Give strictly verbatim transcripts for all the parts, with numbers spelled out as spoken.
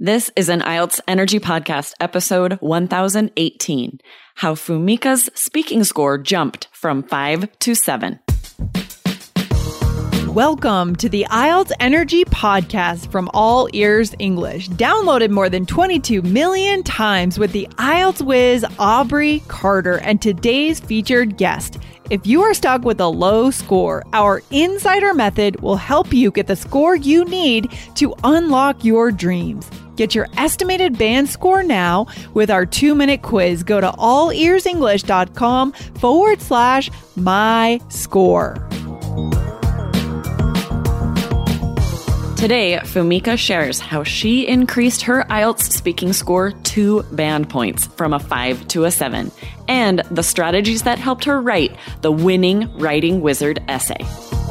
This is an I E L T S Energy Podcast, episode one thousand eighteen, How Fumika's speaking score jumped from five to seven. Welcome to the I E L T S Energy Podcast from All Ears English, downloaded more than twenty-two million times with the I E L T S whiz Aubrey Carter and today's featured guest. If you are stuck with a low score, our Insider Method will help you get the score you need to unlock your dreams. Get your estimated band score now with our two-minute quiz. Go to allearsenglish.com forward slash my score. Today, Fumika shares how she increased her I E L T S speaking score two band points from a five to a seven, and the strategies that helped her write the winning Writing Wizard essay.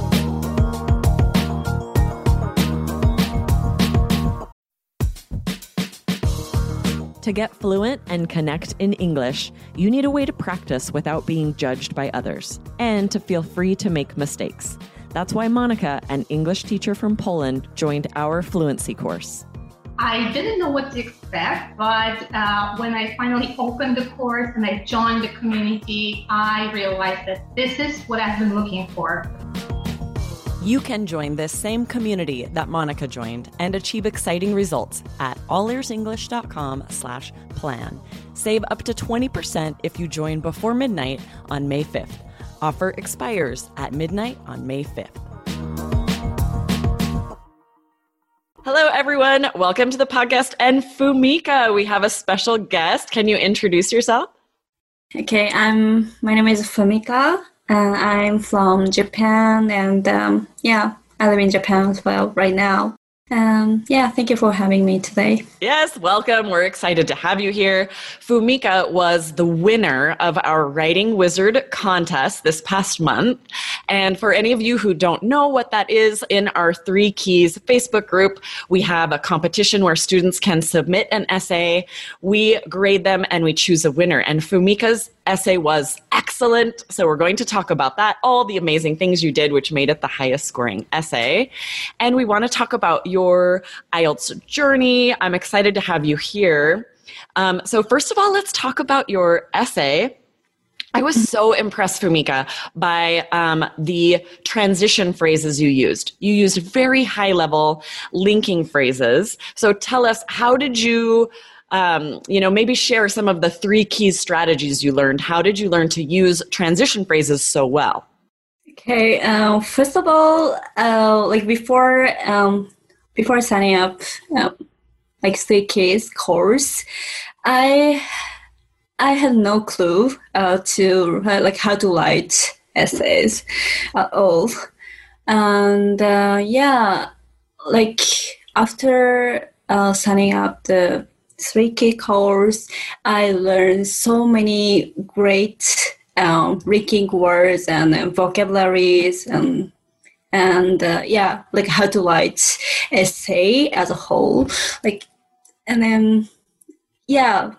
To get fluent and connect in English, you need a way to practice without being judged by others, and to feel free to make mistakes. That's why Monika, an English teacher from Poland, joined our fluency course. I didn't know what to expect, but uh, when I finally opened the course and I joined the community, I realized that this is what I've been looking for. You can join this same community that Monika joined and achieve exciting results at allearsenglish.com slash plan. Save up to twenty percent if you join before midnight on May fifth. Offer expires at midnight on May fifth. Hello, everyone. Welcome to the podcast. And Fumika, we have a special guest. Can you introduce yourself? Okay, I'm. My name is Fumika, and I'm from Japan. And um, yeah, I live in Japan as well right now. Um, yeah, thank you for having me today. Yes, welcome. We're excited to have you here. Fumika was the winner of our Writing Wizard contest this past month. And for any of you who don't know what that is, in our Three Keys Facebook group, we have a competition where students can submit an essay. We grade them and we choose a winner. And Fumika's essay was excellent. So we're going to talk about that, all the amazing things you did, which made it the highest scoring essay. And we want to talk about your I E L T S journey. I'm excited to have you here. Um, so first of all, let's talk about your essay. I was so impressed, Fumika, by um, the transition phrases you used. You used very high-level linking phrases. So tell us, how did you Um, you know, maybe share some of the three keys strategies you learned. How did you learn to use transition phrases so well? Okay, uh, first of all, uh, like before, um, before signing up, uh, like Three Keys course, I I had no clue uh, to uh, like how to write essays at all, and uh, yeah, like after uh, signing up the Three Key course, I learned so many great um, linking words and uh, vocabularies and and uh, yeah, like how to write essay as a whole. Like, and then yeah,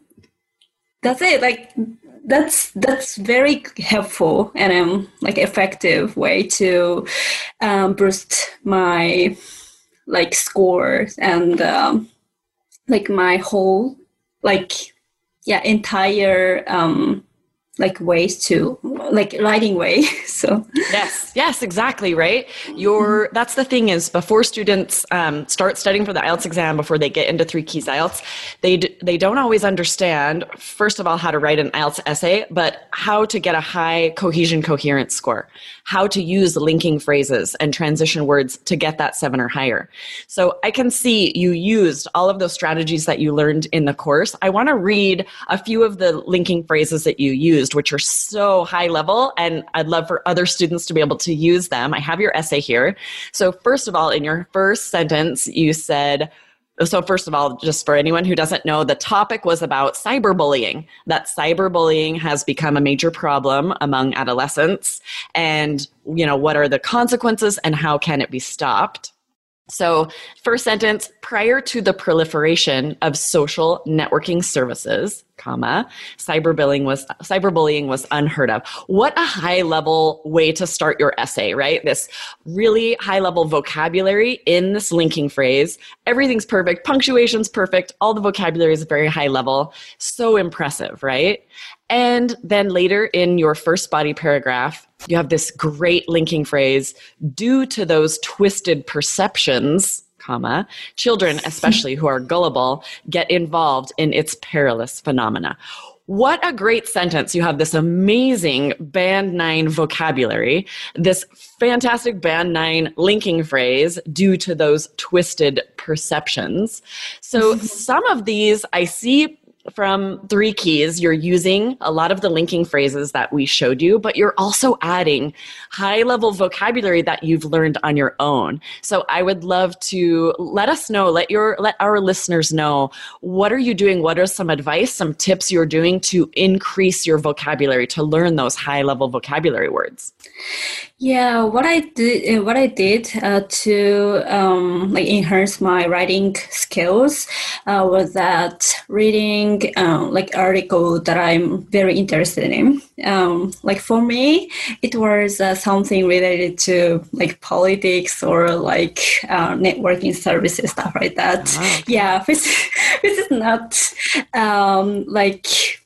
that's it. Like that's that's very helpful and um like effective way to um, boost my like scores and. Um, like my whole, like, yeah, entire, um, like ways to, like writing way. So yes, yes, exactly, right? Your that's the thing is before students um, start studying for the I E L T S exam, before they get into Three Keys I E L T S, they d- they don't always understand, first of all, how to write an I E L T S essay, but how to get a high cohesion coherence score, how to use linking phrases and transition words to get that seven or higher. So I can see you used all of those strategies that you learned in the course. I want to read a few of the linking phrases that you used, which are so high level, and I'd love for other students to be able to use them. I have your essay here. So first of all, in your first sentence, you said, so first of all, just for anyone who doesn't know, the topic was about cyberbullying, that cyberbullying has become a major problem among adolescents, and, you know, what are the consequences and how can it be stopped? So, first sentence, prior to the proliferation of social networking services, comma, cyberbullying was cyberbullying was unheard of. What a high-level way to start your essay, right? This really high-level vocabulary in this linking phrase. Everything's perfect, punctuation's perfect, all the vocabulary is very high level. So impressive, right? And then later in your first body paragraph, you have this great linking phrase, due to those twisted perceptions, comma, children, especially who are gullible, get involved in its perilous phenomena. What a great sentence. You have this amazing band nine vocabulary, this fantastic band nine linking phrase due to those twisted perceptions. So some of these I see from Three Keys, you're using a lot of the linking phrases that we showed you, but you're also adding high-level vocabulary that you've learned on your own. So I would love to let us know, let your let our listeners know, what are you doing? What are some advice, some tips you're doing to increase your vocabulary, to learn those high-level vocabulary words? Yeah, what I did, uh, what I did uh, to um, like enhance my writing skills uh, was that reading um, like article that I'm very interested in. Um, like for me, it was uh, something related to like politics or like uh, networking services, stuff like that. Wow. Yeah, which, which is not um, like.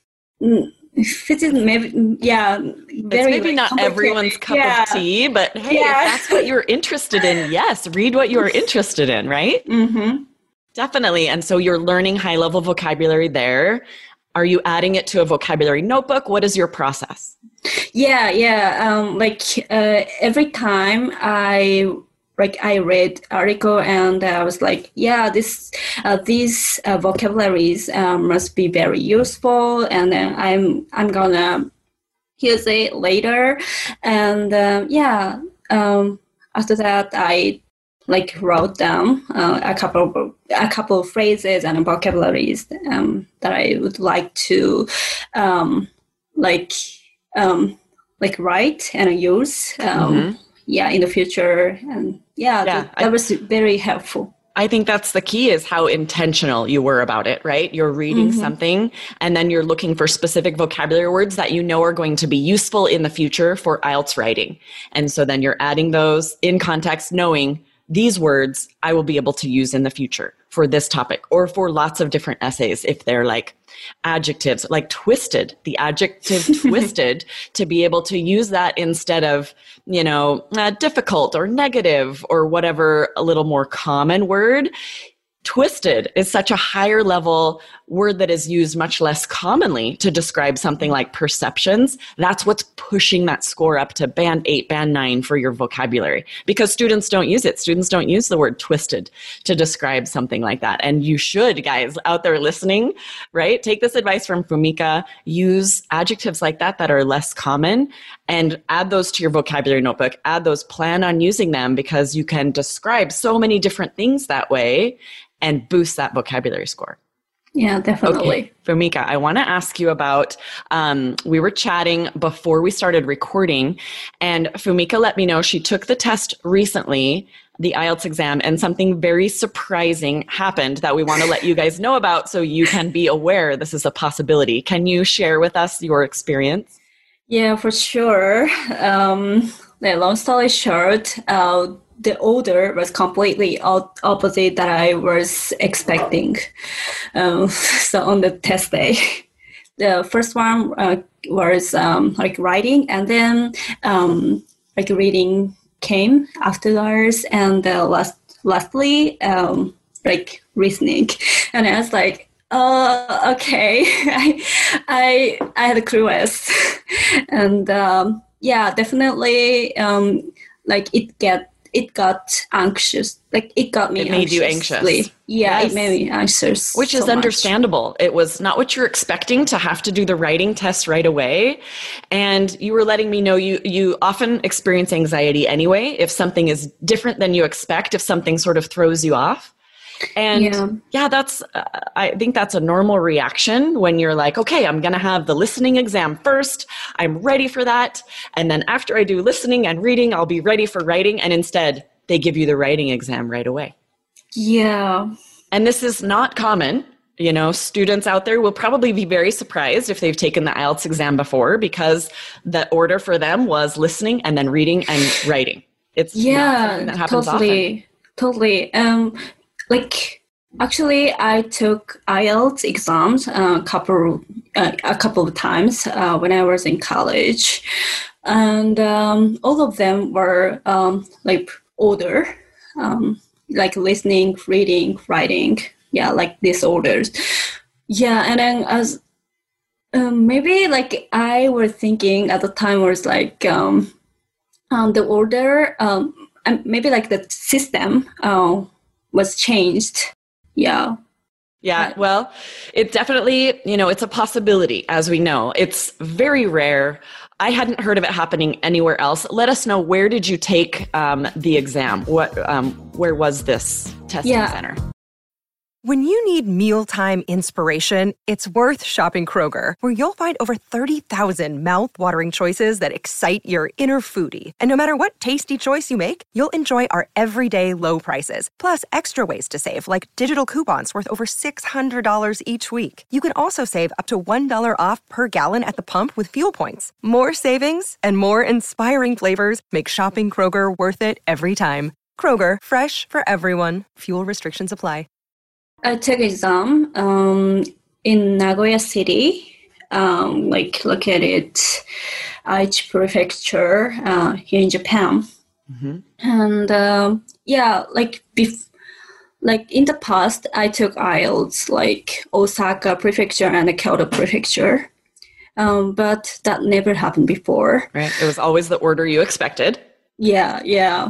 Mm, It is maybe, yeah, very it's maybe like, not everyone's cup yeah. of tea, but hey, yeah. if that's what you're interested in, yes, read what you're interested in, right? Mm-hmm. Definitely. And so you're learning high-level vocabulary there. Are you adding it to a vocabulary notebook? What is your process? Yeah, yeah. Um, like uh, every time I like I read article and I was like, yeah, this uh, these uh, vocabularies um, must be very useful, and then I'm I'm gonna use it later. And uh, yeah, um, after that I like wrote down uh, a couple of, a couple of phrases and vocabularies um, that I would like to um, like um, like write and use. Um, mm-hmm. Yeah, in the future. And yeah, yeah that, that I, was very helpful. I think that's the key, is how intentional you were about it, right? You're reading mm-hmm. something and then you're looking for specific vocabulary words that you know are going to be useful in the future for I E L T S writing. And so then you're adding those in context, knowing these words I will be able to use in the future for this topic or for lots of different essays if they're like adjectives, like twisted, the adjective twisted, to be able to use that instead of, you know, uh, difficult or negative or whatever, a little more common word. Twisted is such a higher level word that is used much less commonly to describe something like perceptions. That's what's pushing that score up to band eight, band nine for your vocabulary, because students don't use it. Students don't use the word twisted to describe something like that. And you should, guys out there listening, right? Take this advice from Fumika, use adjectives like that that are less common and add those to your vocabulary notebook, add those, plan on using them, because you can describe so many different things that way and boost that vocabulary score. Yeah, definitely. Okay, Fumika, I want to ask you about, um, we were chatting before we started recording, and Fumika let me know she took the test recently, the I E L T S exam, and something very surprising happened that we want to let you guys know about so you can be aware this is a possibility. Can you share with us your experience? Yeah, for sure. Um, the long story short, uh, the order was completely opposite that I was expecting. Um, so on the test day, the first one uh, was um, like writing, and then um, like reading came afterwards, and uh, last lastly um, like reasoning. And I was like, oh, okay, I I I had a clue less, and um, yeah, definitely um, like it get. It got anxious. Like it got me. It made you anxious. Yeah, yes. It made me anxious. Which is so understandable. Much. It was not what you're expecting to have to do the writing test right away. And you were letting me know you, you often experience anxiety anyway if something is different than you expect, if something sort of throws you off. And yeah, yeah that's, uh, I think that's a normal reaction when you're like, okay, I'm going to have the listening exam first. I'm ready for that. And then after I do listening and reading, I'll be ready for writing. And instead, they give you the writing exam right away. Yeah. And this is not common. You know, students out there will probably be very surprised if they've taken the I E L T S exam before, because the order for them was listening and then reading and writing. It's yeah, not something that happens totally, often. Totally. Um, like actually, I took I E L T S exams a couple uh, a couple of times uh, when I was in college, and um, all of them were um, like order, um, like listening, reading, writing. Yeah, like these orders. Yeah, and then as um, maybe like I was thinking at the time was like um, um the order um and maybe like the system uh, was changed. Yeah. Yeah, well, it definitely, you know, it's a possibility, as we know. It's very rare. I hadn't heard of it happening anywhere else. Let us know, where did you take um, the exam? What, um, where was this testing Yeah. center? When you need mealtime inspiration, it's worth shopping Kroger, where you'll find over thirty thousand mouth-watering choices that excite your inner foodie. And no matter what tasty choice you make, you'll enjoy our everyday low prices, plus extra ways to save, like digital coupons worth over six hundred dollars each week. You can also save up to one dollar off per gallon at the pump with fuel points. More savings and more inspiring flavors make shopping Kroger worth it every time. Kroger, fresh for everyone. Fuel restrictions apply. I took exam um, in Nagoya City, um, like located Aichi Prefecture uh, here in Japan. Mm-hmm. And um, yeah, like bef- like in the past, I took I E L T S like Osaka Prefecture and Kyoto Prefecture, um, but that never happened before. Right. It was always the order you expected. Yeah, yeah.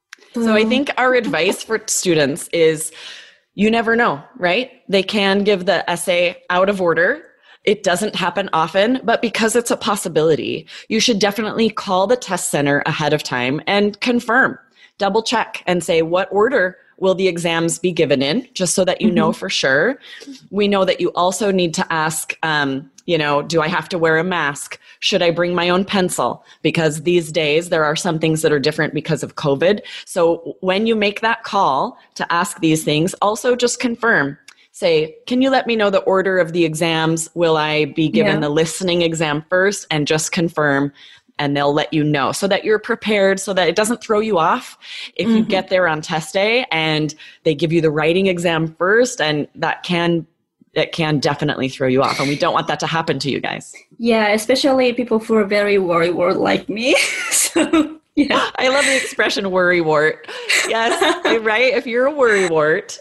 So I think our advice for students is, you never know, right? They can give the essay out of order. It doesn't happen often, but because it's a possibility, you should definitely call the test center ahead of time and confirm, double check and say, what order will the exams be given in, just so that you mm-hmm. know for sure. We know that you also need to ask, um, you know, do I have to wear a mask? Should I bring my own pencil? Because these days there are some things that are different because of COVID. So when you make that call to ask these things, also just confirm. Say, can you let me know the order of the exams? Will I be given yeah. the listening exam first? And just confirm, and they'll let you know so that you're prepared, so that it doesn't throw you off if mm-hmm. you get there on test day and they give you the writing exam first, and that can it can definitely throw you off, and we don't want that to happen to you guys. Yeah, especially people who are very worrywart like me. So, yeah. I love the expression worrywart. Yes, right? If you're a worrywart,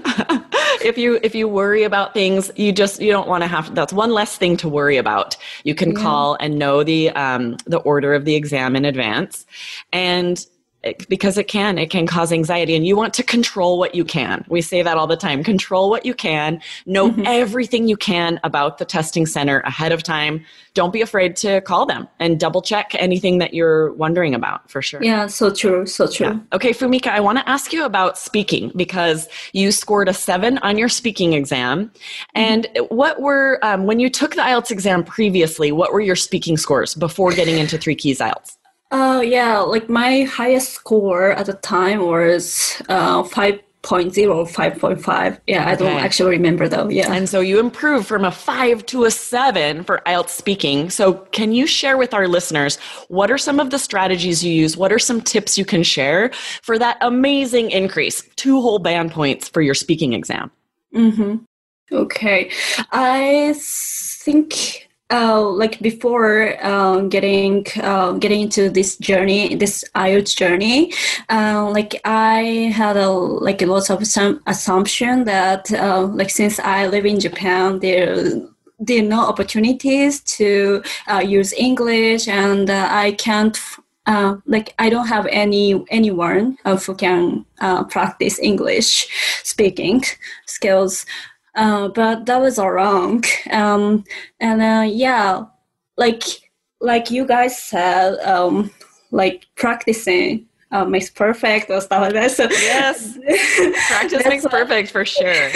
if you if you worry about things, you just you don't want to have. That's one less thing to worry about. You can yeah. call and know the um, the order of the exam in advance, and it, because it can it can cause anxiety, and you want to control what you can. We say that all the time. Control what you can. Know mm-hmm. everything you can about the testing center ahead of time. Don't be afraid to call them and double check anything that you're wondering about, for sure. Yeah, so true, so true. Yeah. Okay, Fumika, I want to ask you about speaking, because you scored a seven on your speaking exam. Mm-hmm. And what were, um, when you took the I E L T S exam previously, what were your speaking scores before getting into Three Keys I E L T S? Oh, uh, yeah, like my highest score at the time was uh, five point oh, five point five. Yeah, I okay. don't actually remember though. Yeah. And so you improved from a five to a seven for I E L T S speaking. So can you share with our listeners, what are some of the strategies you use? What are some tips you can share for that amazing increase, two whole band points for your speaking exam? Mm-hmm. Okay. I think... Uh, like before uh, getting uh, getting into this journey, this I E L T S journey, uh, like I had a like a lot of some assumption that uh, like since I live in Japan, there there are no opportunities to uh, use English, and uh, I can't uh, like I don't have any anyone uh, who can uh, practice English speaking skills. Uh, but that was all wrong. Um, and uh, yeah, like like you guys said, um, like practicing uh, makes perfect or stuff like that. So yes, practice makes what, perfect for sure.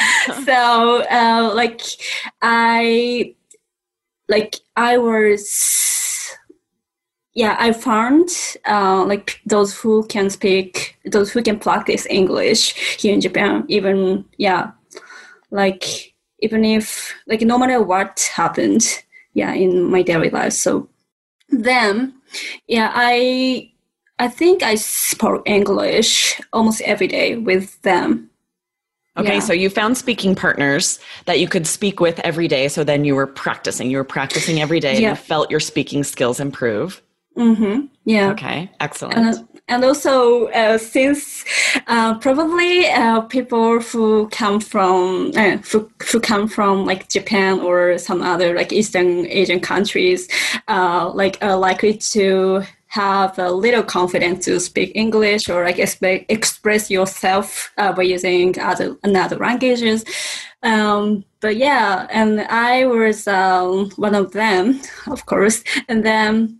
So uh, like I like I was yeah, I found uh, like those who can speak, those who can practice English here in Japan, even, yeah, like even if, like no matter what happened, yeah, in my daily life. So then, yeah, I, I think I spoke English almost every day with them. Okay, Yeah. so you found speaking partners that you could speak with every day. So then you were practicing. You were practicing every day Yeah. and you felt your speaking skills improve. Mm-hmm. Yeah. Okay, excellent. Uh, and also, uh, since uh, probably uh, people who come from uh, who, who come from like Japan or some other like Eastern Asian countries, uh, like are likely to have a little confidence to speak English or like exp- express yourself uh, by using other another languages. Um, but yeah, and I was um, one of them, of course, and then.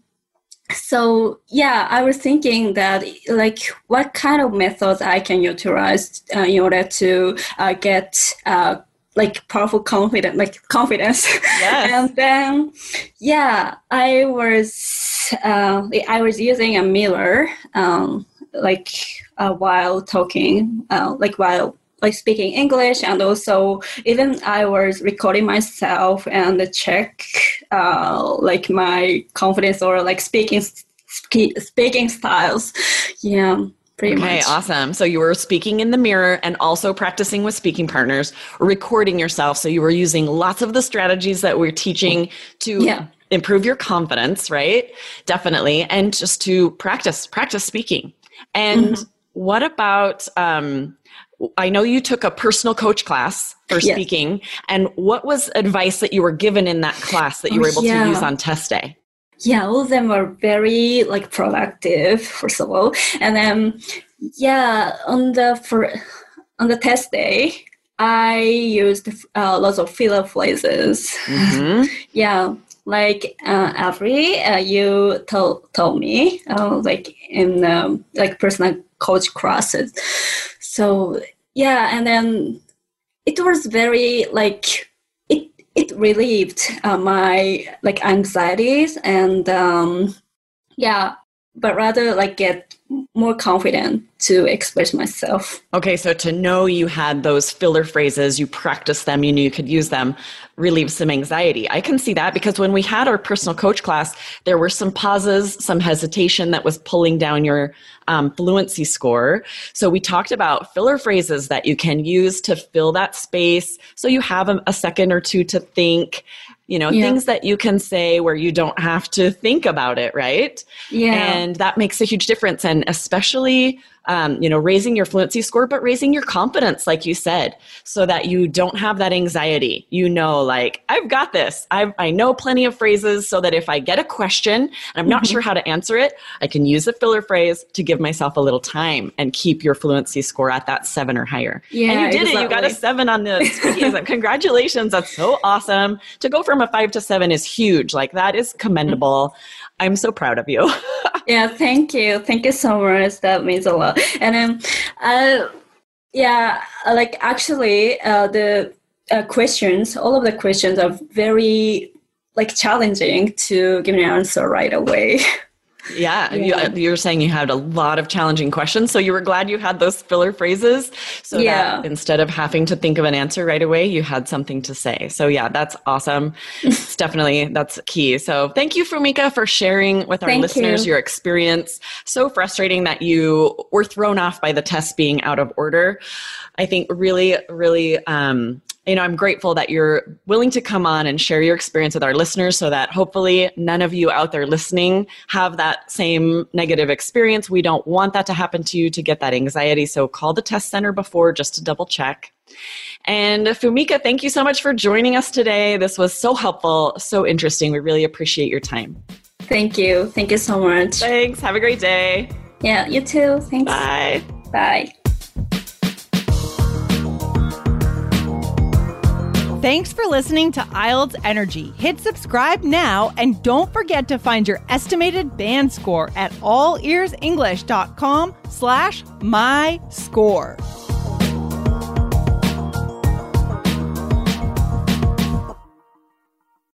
So yeah, I was thinking that like what kind of methods I can utilize uh, in order to uh, get uh, like powerful confidence, like confidence. Yes. And then yeah, I was uh, I was using a mirror um, like uh, while talking, uh, like while like speaking English, and also even I was recording myself and check uh, like my confidence or like speaking spe- speaking styles. Yeah, pretty Okay, much. awesome. So you were speaking in the mirror and also practicing with speaking partners, recording yourself. So you were using lots of the strategies that we're teaching to Yeah. improve your confidence, right? Definitely. And just to practice, practice speaking. And Mm-hmm. what about, um, I know you took a personal coach class for Yes. speaking. And what was advice that you were given in that class that you Oh, were able yeah. to use on test day? Yeah, all of them were very like productive, first of all, and then yeah, on the for on the test day, I used uh, lots of filler phrases. Mm-hmm. Yeah, like uh, Avery, uh, you told told me uh, like in um, like personal coach classes. So yeah, and then it was very like. It relieved uh, my like anxieties and um, yeah, but rather like get more confident to express myself. Okay, so to know you had those filler phrases, you practiced them, you knew you could use them, relieve some anxiety. I can see that because when we had our personal coach class, there were some pauses, some hesitation that was pulling down your um, fluency score. So we talked about filler phrases that you can use to fill that space so you have a, a second or two to think, you know, Yeah. things that you can say where you don't have to think about it, right? Yeah. And that makes a huge difference. And especially, um, you know, raising your fluency score, but raising your confidence, like you said, so that you don't have that anxiety. You know, like, I've got this. I've, I know plenty of phrases so that if I get a question and I'm not Mm-hmm. sure how to answer it, I can use a filler phrase to give myself a little time and keep your fluency score at that seven or higher. Yeah, and you did it. You got a exactly. seven on the speaking exam. Congratulations. That's so awesome. To go from a five to seven is huge. Like, that is commendable. I'm so proud of you. Yeah, thank you. Thank you so much. That means a lot. And then, uh, yeah, like actually, uh, the uh, questions, all of the questions are very like challenging to give an answer right away. Yeah, Yeah. You, you're saying you had a lot of challenging questions, so you were glad you had those filler phrases so Yeah. that instead of having to think of an answer right away, you had something to say. So yeah, that's awesome. It's definitely, that's key. So thank you, Fumika, for sharing with our Thank listeners you. your experience. So frustrating that you were thrown off by the test being out of order. I think really, really, um, you know, I'm grateful that you're willing to come on and share your experience with our listeners so that hopefully none of you out there listening have that same negative experience. We don't want that to happen to you, to get that anxiety. So call the test center before just to double check. And Fumika, thank you so much for joining us today. This was so helpful, so interesting. We really appreciate your time. Thank you. Thank you so much. Thanks. Have a great day. Yeah, you too. Thanks. Bye. Bye. Thanks for listening to I E L T S Energy. Hit subscribe now and don't forget to find your estimated band score at all ears english dot com slash my score.